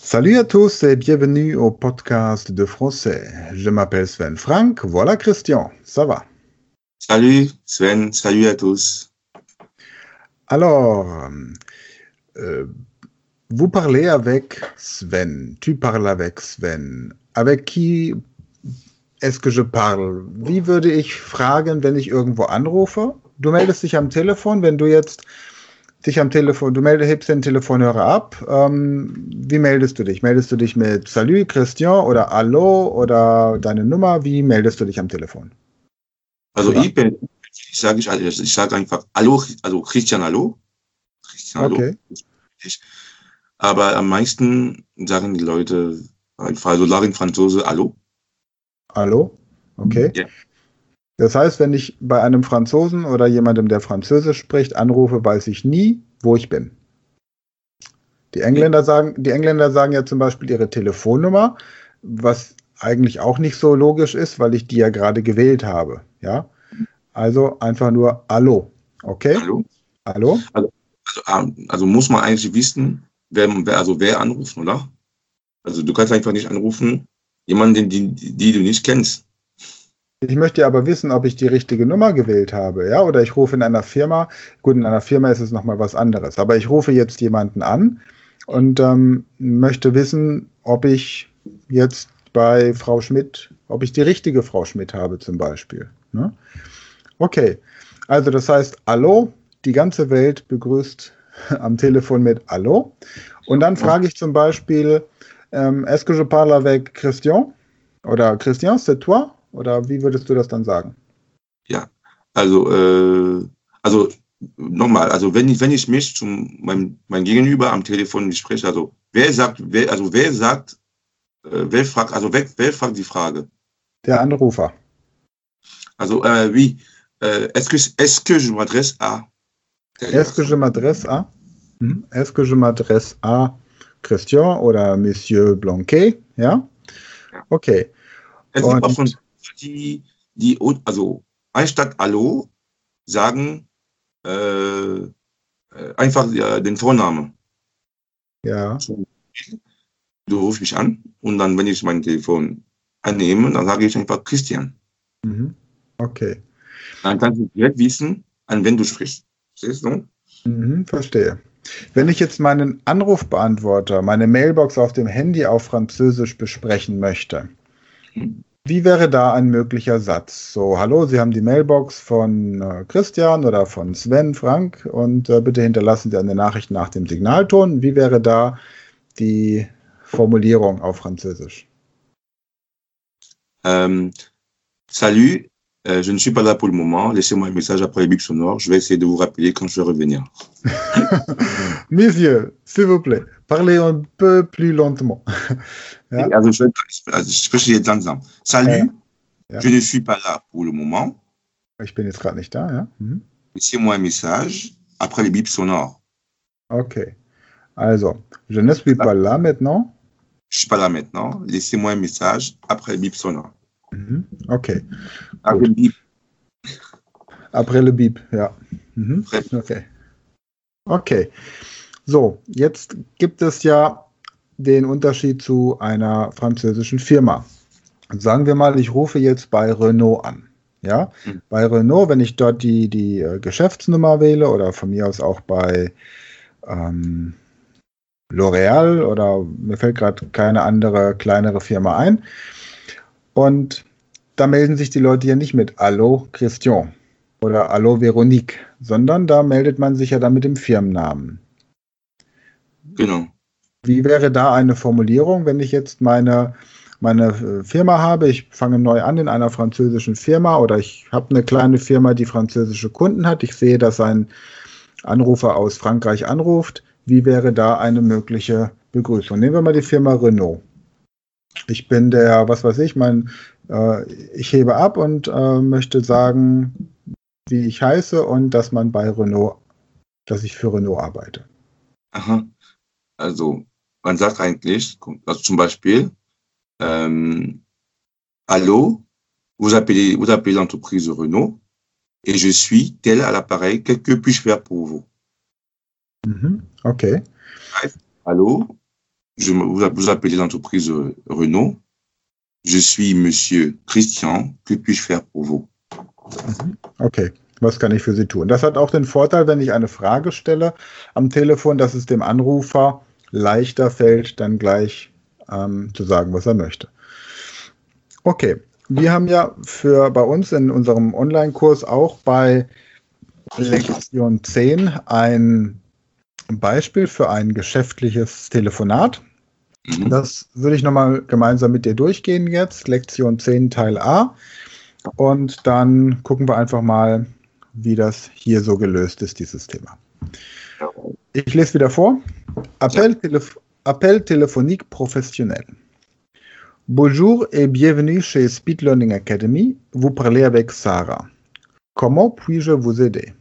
Salut à tous et bienvenue au podcast de français. Je m'appelle Sven Frank, voilà Christian, ça va? Salut Sven, salut à tous. Alors, euh, vous parlez avec Sven, tu parles avec Sven. Avec qui est-ce que je parle? Wie würde ich fragen, wenn ich irgendwo anrufe? Du meldest dich am Telefon, wenn du jetzt dich am Telefon, hebst den Telefonhörer ab. Wie meldest du dich? Meldest du dich mit Salut, Christian oder Hallo oder deine Nummer? Wie meldest du dich am Telefon? Also ich sage einfach Hallo, also Christian Hallo. Christian Hallo. Okay. Aber am meisten sagen die Leute einfach, also in Franzose Hallo. Hallo? Okay. Ja. Das heißt, wenn ich bei einem Franzosen oder jemandem, der Französisch spricht, anrufe, weiß ich nie, wo ich bin. Die Engländer sagen ja zum Beispiel ihre Telefonnummer, was eigentlich auch nicht so logisch ist, weil ich die ja gerade gewählt habe. Ja? Also einfach nur Hallo. Okay? Hallo. Hallo? Also muss man eigentlich wissen, wer anruft, oder? Also du kannst einfach nicht anrufen, jemanden, die du nicht kennst. Ich möchte aber wissen, ob ich die richtige Nummer gewählt habe, ja? Oder ich rufe in einer Firma. Gut, in einer Firma ist es nochmal was anderes. Aber ich rufe jetzt jemanden an und möchte wissen, ob ich jetzt bei Frau Schmidt, ob ich die richtige Frau Schmidt habe zum Beispiel. Ne? Okay, also das heißt, Hallo, die ganze Welt begrüßt am Telefon mit Hallo. Und dann frage ich zum Beispiel, est-ce que je parle avec Christian? Oder Christian, c'est toi? Oder wie würdest du das dann sagen? Ja, also nochmal, also wenn ich mich mein Gegenüber am Telefon spreche, also wer fragt die Frage? Der Anrufer. Also oui, est-ce que je m'adresse à? Est-ce que je m'adresse à? Est-ce que je m'adresse à Christian oder Monsieur Blanquet? Ja? Okay. Es gibt auch von die also anstatt Hallo sagen einfach den Vornamen. Ja. Du rufst mich an und dann, wenn ich mein Telefon annehme, dann sage ich einfach Christian. Okay. Dann kannst du direkt wissen, an wen du sprichst. Verstehst du? Verstehe. Wenn ich jetzt meinen Anrufbeantworter, meine Mailbox auf dem Handy auf Französisch besprechen möchte, wie wäre da ein möglicher Satz? So, hallo, Sie haben die Mailbox von Christian oder von Sven Frank und bitte hinterlassen Sie eine Nachricht nach dem Signalton. Wie wäre da die Formulierung auf Französisch? Salut, je ne suis pas là pour le moment. Laissez-moi un message après le bip sonore. Je vais essayer de vous rappeler quand je vais revenir. Monsieur, s'il vous plaît, parlez un peu plus lentement. Ja? Also ich spreche jetzt langsam. Salut, je ne suis pas là pour le moment. Ich bin jetzt gerade nicht da, ja. Laissez-moi un message après le bip sonore. Okay. Also, je ne suis pas là maintenant. Je suis pas là maintenant. Laissez-moi un message après le bip sonore. Okay. Après le bip. Après le bip, ja. Okay. Okay. So, jetzt gibt es ja den Unterschied zu einer französischen Firma. Sagen wir mal, ich rufe jetzt bei Renault an. Ja, bei Renault, wenn ich dort die Geschäftsnummer wähle oder von mir aus auch bei L'Oréal oder mir fällt gerade keine andere kleinere Firma ein. Und da melden sich die Leute ja nicht mit Hallo Christian oder Hallo Veronique, sondern da meldet man sich ja dann mit dem Firmennamen. Genau. Wie wäre da eine Formulierung, wenn ich jetzt meine Firma habe, ich fange neu an in einer französischen Firma oder ich habe eine kleine Firma, die französische Kunden hat, ich sehe, dass ein Anrufer aus Frankreich anruft, wie wäre da eine mögliche Begrüßung? Nehmen wir mal die Firma Renault. Ich bin der, was weiß ich, ich hebe ab und möchte sagen, wie ich heiße und dass ich für Renault arbeite. Aha. Also man sagt eigentlich, also zum Beispiel, Allô, vous appelez l'entreprise Renault et je suis tel à l'appareil, que puis-je faire pour vous? Okay. Allô, Vous appelez l'entreprise Renault. Je suis Monsieur Christian. Que puis-je faire pour vous? Okay, was kann ich für Sie tun? Das hat auch den Vorteil, wenn ich eine Frage stelle am Telefon, dass es dem Anrufer leichter fällt, dann gleich zu sagen, was er möchte. Okay, wir haben ja bei uns in unserem Online-Kurs auch bei Lektion 10 ein Beispiel für ein geschäftliches Telefonat. Das würde ich nochmal gemeinsam mit dir durchgehen jetzt. Lektion 10 Teil A. Und dann gucken wir einfach mal, wie das hier so gelöst ist, dieses Thema. Ich lese wieder vor. Appel téléphonique professionnel. Bonjour et bienvenue chez Speed Learning Academy. Vous parlez avec Sarah. Comment puis-je vous aider?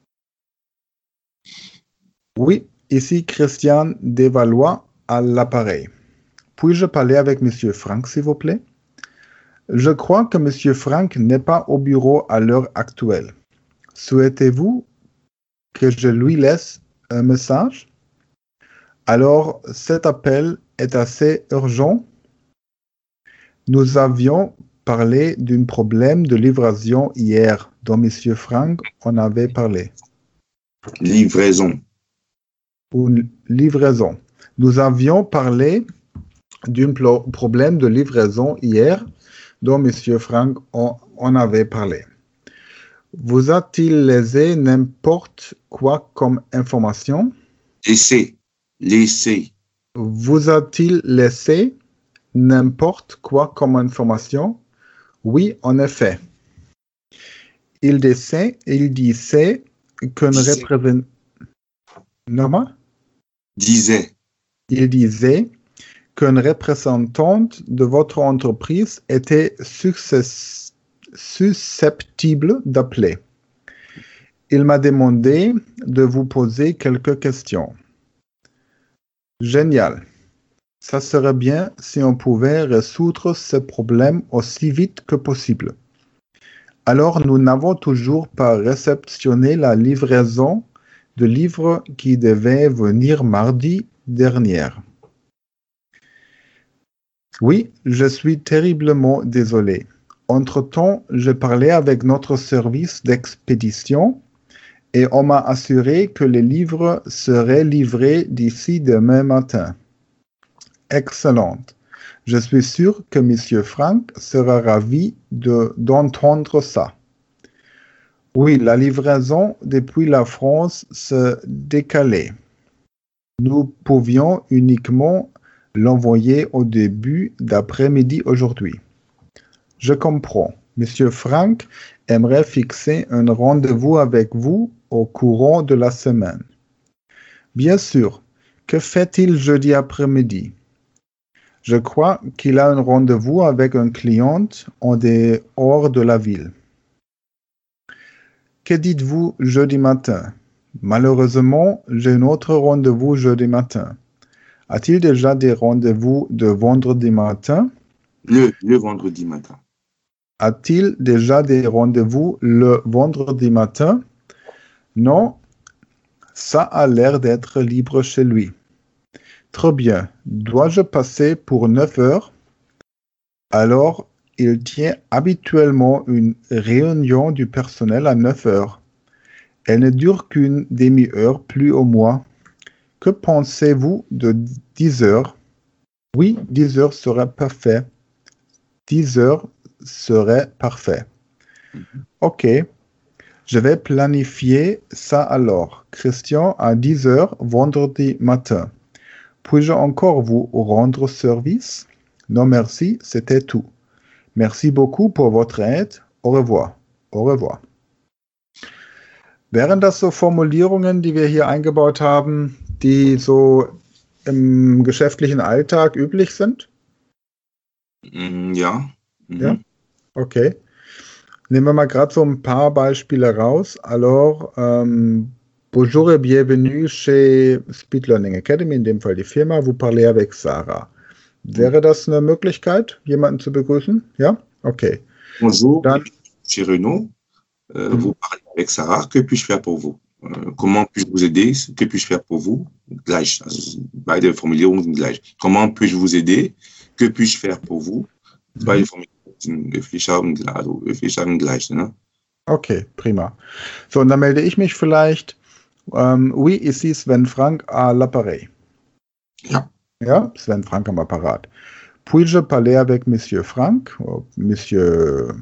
Oui, ici Christian Desvalois à l'appareil. Puis-je parler avec Monsieur Franck, s'il vous plaît? Je crois que Monsieur Franck n'est pas au bureau à l'heure actuelle. Souhaitez-vous que je lui laisse un message? Alors, cet appel est assez urgent. Nous avions parlé d'un problème de livraison hier, dont Monsieur Franck en avait parlé. Livraison. Une livraison. Nous avions parlé d'un problème de livraison hier, dont Monsieur Franck en avait parlé. Vous a-t-il laissé n'importe quoi comme information? Laissez. Vous a-t-il laissé n'importe quoi comme information? Oui, en effet. Il disait qu'une représentation... Il disait qu'une représentante de votre entreprise était susceptible d'appeler. Il m'a demandé de vous poser quelques questions. Génial. Ça serait bien si on pouvait résoudre ce problème aussi vite que possible. Alors, nous n'avons toujours pas réceptionné la livraison de livres qui devait venir mardi dernier. Oui, je suis terriblement désolé. Entre-temps, je parlais avec notre service d'expédition et on m'a assuré que les livres seraient livrés d'ici demain matin. Excellent. Je suis sûr que Monsieur Franck sera ravi d'entendre ça. Oui, la livraison depuis la France se décalait. Nous pouvions uniquement l'envoyer au début d'après-midi aujourd'hui. Je comprends. Monsieur Franck aimerait fixer un rendez-vous avec vous au courant de la semaine. Bien sûr. Que fait-il jeudi après-midi? Je crois qu'il a un rendez-vous avec un client en dehors de la ville. Que dites-vous jeudi matin? Malheureusement, j'ai un autre rendez-vous jeudi matin. A-t-il déjà des rendez-vous de vendredi matin? Le vendredi matin. A-t-il déjà des rendez-vous le vendredi matin? Non, ça a l'air d'être libre chez lui. Très bien. Dois-je passer pour 9 heures? Alors, il tient habituellement une réunion du personnel à 9 heures. Elle ne dure qu'une demi-heure plus au mois. Que pensez-vous de 10 heures? Oui, 10 heures serait parfait. 10 heures serait parfait. Ok. Je vais planifier ça alors. Christian à 10 heures vendredi matin. Puis-je encore vous rendre service? Non, merci, c'était tout. Merci beaucoup pour votre aide. Au revoir. Au revoir. Wären das so Formulierungen, die wir hier eingebaut haben, die so im geschäftlichen Alltag üblich sind? Ja. Ja? Okay. Nehmen wir mal gerade so ein paar Beispiele raus. Alors, bonjour et bienvenue chez Speed Learning Academy, in dem Fall die Firma. Vous parlez avec Sarah. Wäre das eine Möglichkeit, jemanden zu begrüßen? Ja? Okay. Bonjour, chez Renault. Vous parlez avec Sarah. Que puis-je faire pour vous? comment puis-je vous aider? Que puis-je faire pour vous? Gleich. Also beide Formulierungen sind gleich. Comment puis-je vous aider? Que puis-je faire pour vous? Beide Formulierungen sind höflich haben gleich. Ne? Okay, prima. So, und dann melde ich mich vielleicht. Oui, ici Sven Frank à l'appareil. Ja. Ja, Sven Frank am Apparat. Puis-je parler avec Monsieur Frank? Monsieur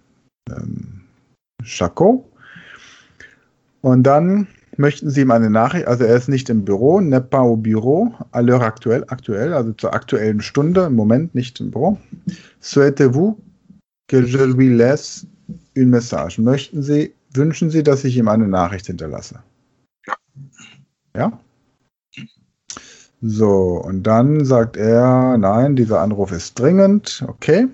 Chacot? Und dann möchten Sie ihm eine Nachricht, also er ist nicht im Büro, n'est pas au bureau, à l'heure aktuell, also zur aktuellen Stunde, im Moment nicht im Büro. Souhaitez-vous que je lui laisse un message? Wünschen Sie, dass ich ihm eine Nachricht hinterlasse? Ja. Ja? So, und dann sagt er, nein, dieser Anruf ist dringend, okay.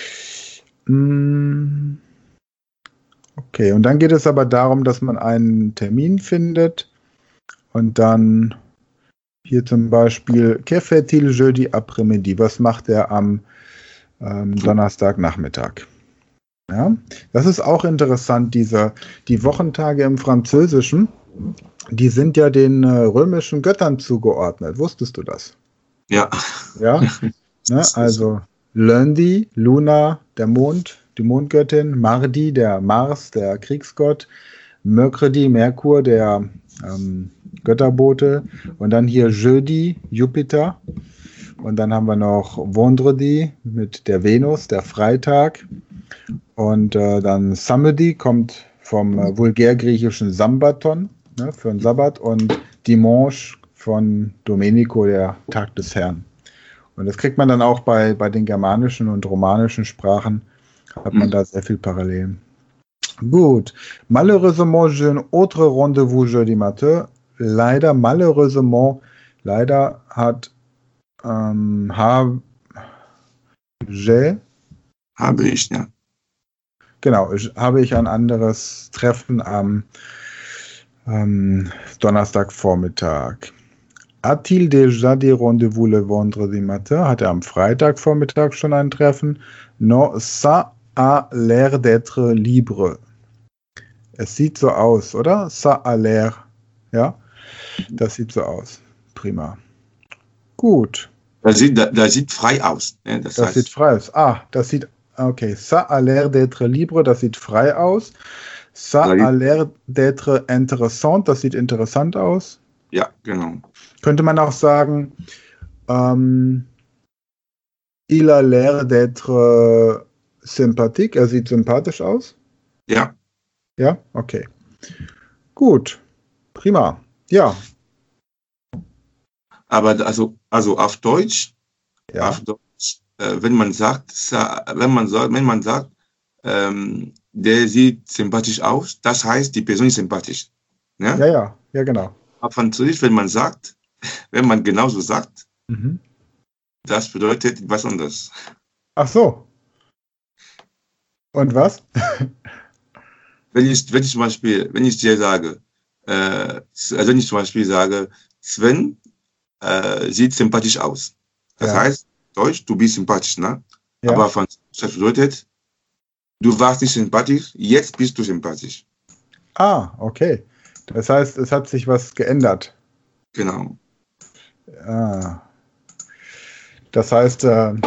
Okay, und dann geht es aber darum, dass man einen Termin findet und dann hier zum Beispiel, que fait-il jeudi après-midi? Was macht er am Donnerstagnachmittag? Ja, das ist auch interessant, die Wochentage im Französischen, die sind ja den römischen Göttern zugeordnet. Wusstest du das? Ja. Ja, ne, also Lundi, Luna, der Mond, die Mondgöttin, Mardi, der Mars, der Kriegsgott, Mercredi, Merkur, der Götterbote und dann hier Jeudi, Jupiter und dann haben wir noch Vendredi mit der Venus, der Freitag und dann Samedi kommt vom vulgärgriechischen Sambaton, ne, für den Sabbat und Dimanche von Domenico, der Tag des Herrn. Und das kriegt man dann auch bei den germanischen und romanischen Sprachen, hat man da sehr viel Parallelen. Gut. Malheureusement, j'ai un autre rendez-vous jeudi matin. Malheureusement, hat habe ich, ja. Genau, habe ich ein anderes Treffen am Donnerstagvormittag. A-t-il déjà des rendez-vous le vendredi matin? Hat er am Freitagvormittag schon ein Treffen? Non, ça a l'air d'être libre. Es sieht so aus, oder? Ça a l'air. Ja, das sieht so aus. Prima. Gut. Das sieht frei aus. Ne? Das sieht frei aus. Okay. Ça a l'air d'être libre, das sieht frei aus. Ça a l'air d'être intéressant, das sieht interessant aus. Ja, genau. Könnte man auch sagen, il a l'air d'être sympathique, er sieht sympathisch aus? Ja. Ja, okay. Gut, prima. Ja. Aber also auf Deutsch, ja. Wenn man sagt, der sieht sympathisch aus, das heißt, die Person ist sympathisch. Ne? Ja, genau. Auf Französisch, wenn man genauso sagt, das bedeutet was anderes. Ach so. Und was? Wenn ich zum Beispiel sage, Sven sieht sympathisch aus. Das heißt, Deutsch, du bist sympathisch, ne? Ja. Aber Französisch, das bedeutet, du warst nicht sympathisch, jetzt bist du sympathisch. Ah, okay. Das heißt, es hat sich was geändert. Genau. Das heißt,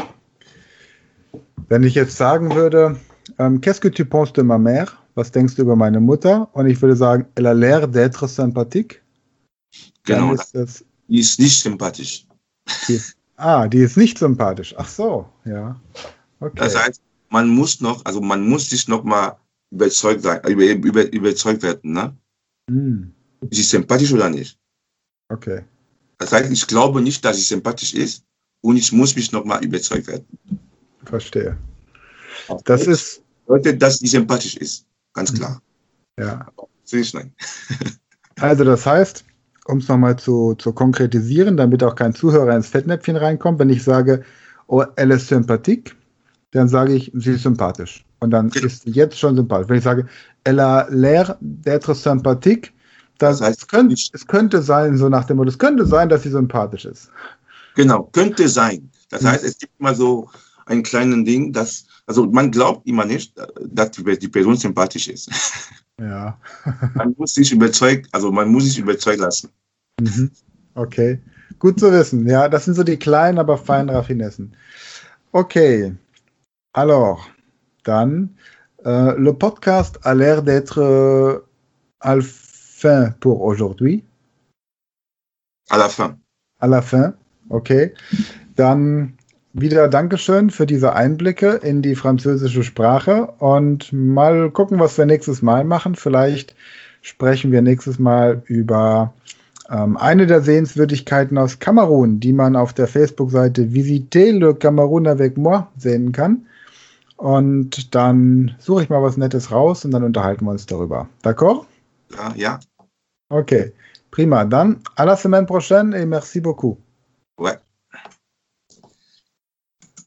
wenn ich jetzt sagen würde, qu'est-ce que tu penses de ma mère? Was denkst du über meine Mutter? Und ich würde sagen, elle a l'air d'être sympathique. Genau. Die ist nicht sympathisch. Die ist nicht sympathisch. Ach so, ja. Okay. Das heißt, man muss sich noch mal überzeugt werden, ne? Sie ist sympathisch oder nicht? Okay. Das heißt, ich glaube nicht, dass sie sympathisch ist und ich muss mich noch mal überzeugt werden. Verstehe. Das ist bedeutet, dass sie sympathisch ist. Ganz klar. Ja. Nein. Also das heißt, um es nochmal zu konkretisieren, damit auch kein Zuhörer ins Fettnäpfchen reinkommt, wenn ich sage, oh, elle est sympathique, dann sage ich, sie ist sympathisch. Und dann ist sie jetzt schon sympathisch. Wenn ich sage, elle a l'air d'être sympathique, das heißt, es könnte sein, so nach dem Motto, es könnte sein, dass sie sympathisch ist. Genau, könnte sein. Das heißt, es gibt mal so ein kleines Ding, also man glaubt immer nicht, dass die Person sympathisch ist. Ja. Man muss sich überzeugen lassen. Okay, gut zu wissen. Ja, das sind so die kleinen, aber feinen Raffinessen. Okay, alors, dann, le podcast a l'air d'être à la fin pour aujourd'hui. À la fin. À la fin, okay. Dann wieder Dankeschön für diese Einblicke in die französische Sprache und mal gucken, was wir nächstes Mal machen. Vielleicht sprechen wir nächstes Mal über eine der Sehenswürdigkeiten aus Kamerun, die man auf der Facebook-Seite Visiter le Cameroun avec moi sehen kann. Und dann suche ich mal was Nettes raus und dann unterhalten wir uns darüber. D'accord? Ja. Okay, prima. Dann à la semaine prochaine et merci beaucoup.